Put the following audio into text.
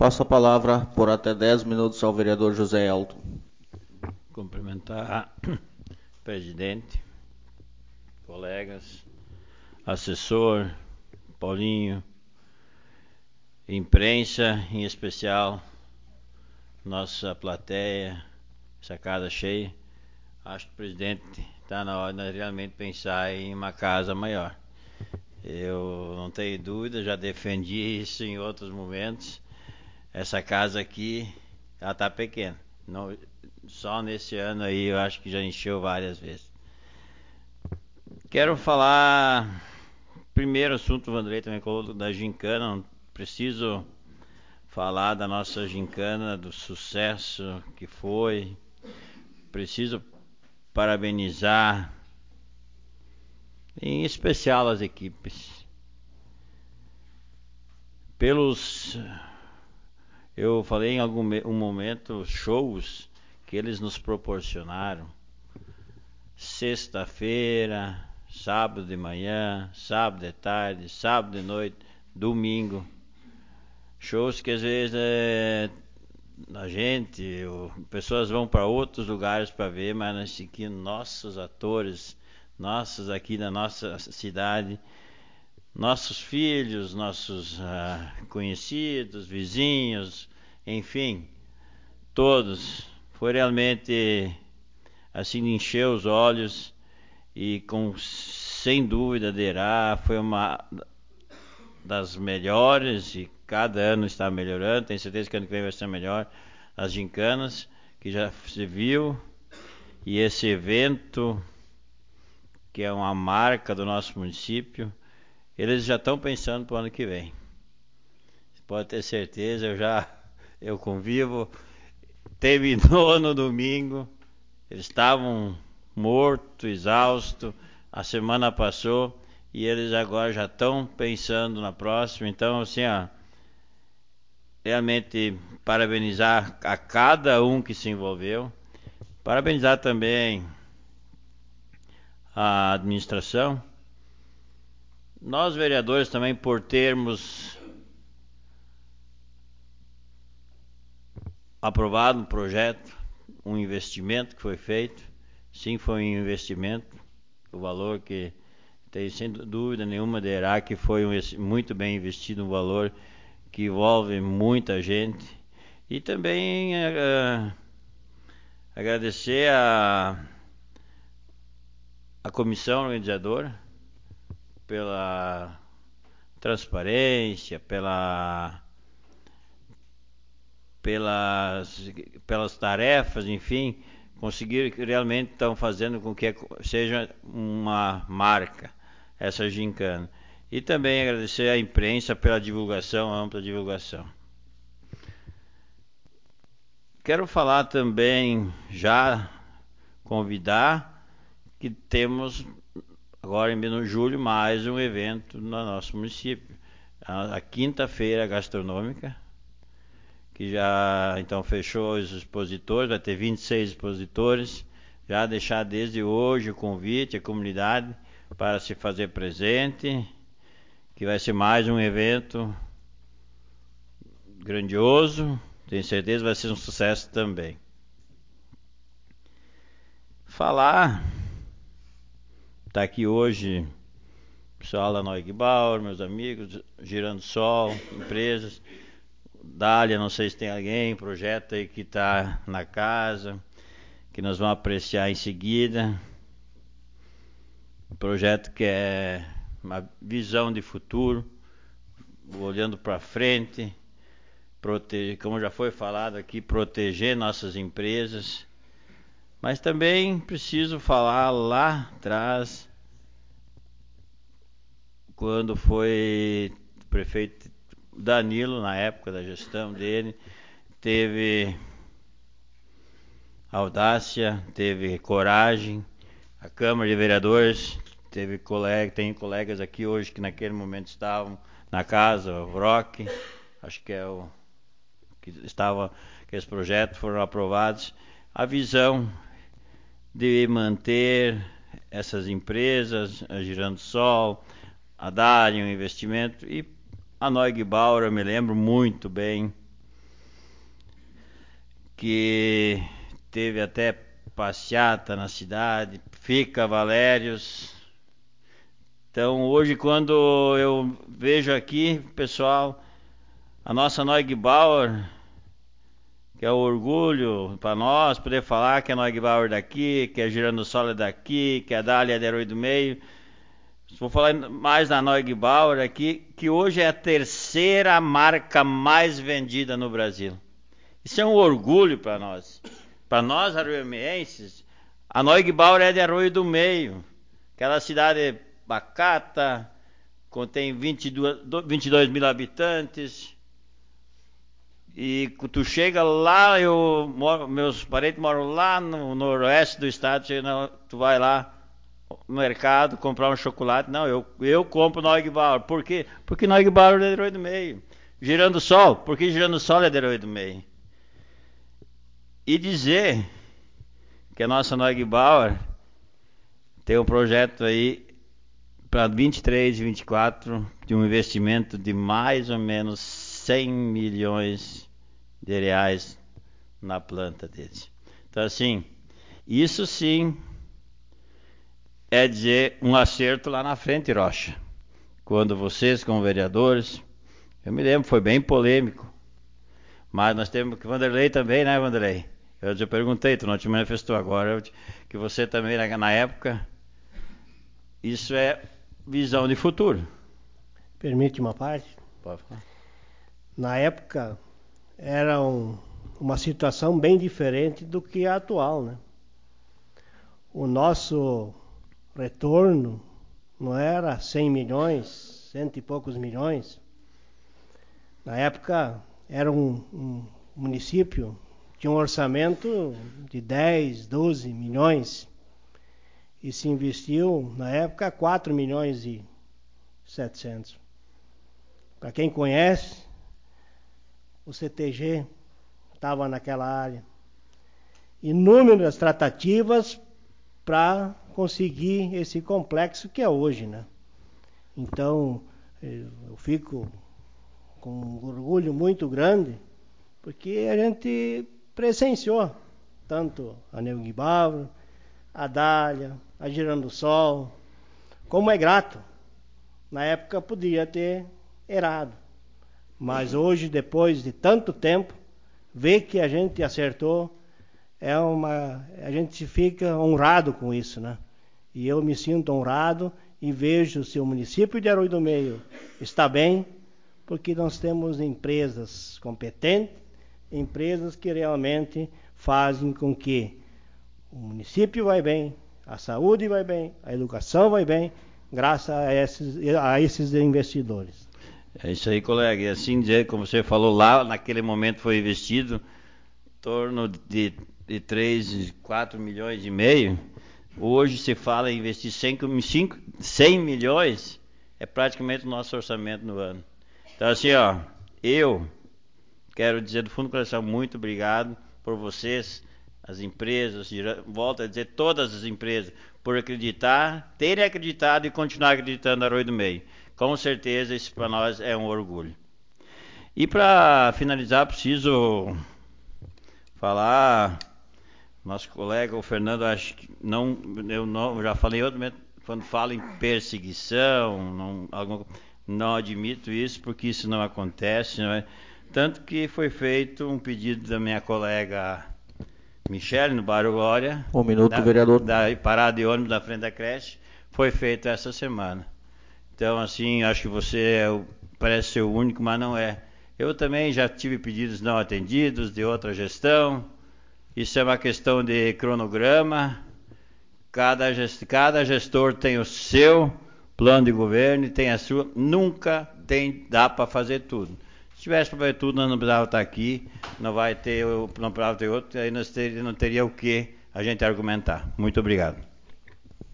Passo a palavra por até 10 minutos ao vereador José Elton. Cumprimentar presidente, colegas, assessor, Paulinho, imprensa, em especial, nossa plateia, essa casa cheia. Acho que o presidente está na hora de realmente pensar em uma casa maior. Eu não tenho dúvida, já defendi isso em outros momentos. Essa casa aqui, ela está pequena. Não, só nesse ano aí eu acho que já encheu várias vezes. Quero falar, primeiro assunto, o Vanderlei também colocou da gincana. Não preciso falar da nossa gincana, do sucesso que foi. Preciso parabenizar, em especial as equipes. Eu falei em um momento, shows que eles nos proporcionaram. Sexta-feira, sábado de manhã, sábado de tarde, sábado de noite, domingo. Shows que às vezes pessoas vão para outros lugares para ver, mas nós aqui, nossos atores, nossos aqui da nossa cidade, nossos filhos, nossos conhecidos, vizinhos, enfim, todos. Foi realmente assim encher os olhos e sem dúvida foi uma das melhores e cada ano está melhorando. Tenho certeza que ano que vem vai ser melhor. As gincanas que já se viu e esse evento que é uma marca do nosso município, eles já estão pensando para o ano que vem. Pode ter certeza, eu convivo. Terminou no domingo, eles estavam mortos, exaustos. A semana passou e eles agora já estão pensando na próxima. Então, assim, realmente parabenizar a cada um que se envolveu. Parabenizar também a administração. Nós, vereadores, também por termos aprovado um projeto, um investimento que foi feito. Sim, foi um investimento. O valor que tem, sem dúvida nenhuma, que foi muito bem investido, um valor que envolve muita gente. E também agradecer a comissão organizadora pela transparência, pelas tarefas, enfim, conseguir realmente estão fazendo com que seja uma marca essa gincana. E também agradecer à imprensa pela divulgação, ampla divulgação. Quero falar também, já convidar, que temos agora em mês de julho mais um evento no nosso município. A quinta-feira gastronômica, que já então fechou os expositores, vai ter 26 expositores. Já deixar desde hoje o convite à comunidade para se fazer presente, que vai ser mais um evento grandioso. Tenho certeza que vai ser um sucesso também. Falar, tá aqui hoje o pessoal da Noig Bauer, meus amigos, Girando Sol, empresas. Dália, não sei se tem alguém, projeto aí que está na casa, que nós vamos apreciar em seguida. Um projeto que é uma visão de futuro, olhando para frente, como já foi falado aqui, proteger nossas empresas. Mas também preciso falar lá atrás, quando foi o prefeito Danilo, na época da gestão dele, teve audácia, teve coragem. A Câmara de Vereadores tem colegas aqui hoje que naquele momento estavam na casa, o Rock, acho que é o que estava, que esses projetos foram aprovados. A visão de manter essas empresas, a Girando Sol, a Dália, um investimento, e a Noig Bauer, eu me lembro muito bem que teve até passeata na cidade, fica Valérios. Então hoje quando eu vejo aqui, pessoal, a nossa Neugbauer, que é o orgulho para nós poder falar que é Neugbauer daqui, que é Girassol é daqui, que é a Dália de Arroio do Meio. Vou falar mais da Neugbauer aqui, que hoje é a terceira marca mais vendida no Brasil. Isso é um orgulho para nós. Para nós, arroiomeenses, a Neugbauer é de Arroio do Meio. Aquela cidade pacata, contém 22 mil habitantes. E tu chega lá, meus parentes moram lá no noroeste do estado, tu vai lá no mercado comprar um chocolate. Não, eu compro Neugbauer. Por quê? Porque Neugbauer é de Arroio do Meio. Girassol, porque Girassol é de Arroio do Meio. E dizer que a nossa Neugbauer tem um projeto aí para 23 e 24 de um investimento de mais ou menos 100 milhões de reais na planta deles. Então assim, isso sim é dizer um acerto lá na frente, Rocha. Quando vocês como vereadores, eu me lembro, foi bem polêmico, mas nós temos que Vanderlei também, né, Vanderlei? Eu já perguntei, tu não te manifestou agora, que você também na época, isso é visão de futuro. Permite uma parte? Pode falar. Na época era uma situação bem diferente do que a atual, né? O nosso retorno não era 100 milhões, cento e poucos milhões. Na época era um município, tinha um orçamento de 10, 12 milhões e se investiu na época 4 milhões e 700. Para quem conhece, o CTG estava naquela área. Inúmeras tratativas para conseguir esse complexo que é hoje, né? Então, eu fico com um orgulho muito grande, porque a gente presenciou tanto a Neugbauer, a Dália, a Girassol, como é grato. Na época podia ter errado, mas hoje, depois de tanto tempo, ver que a gente acertou, a gente fica honrado com isso, né? E eu me sinto honrado e vejo se o município de Arroio do Meio está bem, porque nós temos empresas competentes, empresas que realmente fazem com que o município vai bem, a saúde vai bem, a educação vai bem, graças a esses investidores. É isso aí, colega. E assim dizer, como você falou lá, naquele momento foi investido em torno de 3, 4 milhões e meio. Hoje se fala em investir 100 milhões, é praticamente o nosso orçamento no ano. Então assim, ó, eu quero dizer do fundo do coração, muito obrigado por vocês, as empresas, volto a dizer todas as empresas, por acreditar, terem acreditado e continuar acreditando no Arroio do Meio. Com certeza isso para nós é um orgulho. E para finalizar, preciso falar, nosso colega, o Fernando, acho que eu já falei outro momento, quando fala em perseguição, não admito isso, porque isso não acontece, não é? Tanto que foi feito um pedido da minha colega Michele, no bairro Glória. Um minuto, vereador. Da parada de ônibus na frente da creche, foi feito essa semana. Então, assim, acho que você parece ser o único, mas não é. Eu também já tive pedidos não atendidos de outra gestão. Isso é uma questão de cronograma. Cada gestor tem o seu plano de governo e tem a sua. Nunca dá para fazer tudo. Se tivesse para fazer tudo, nós não precisava estar aqui. Não precisava ter outro, aí não teria o que a gente argumentar. Muito obrigado.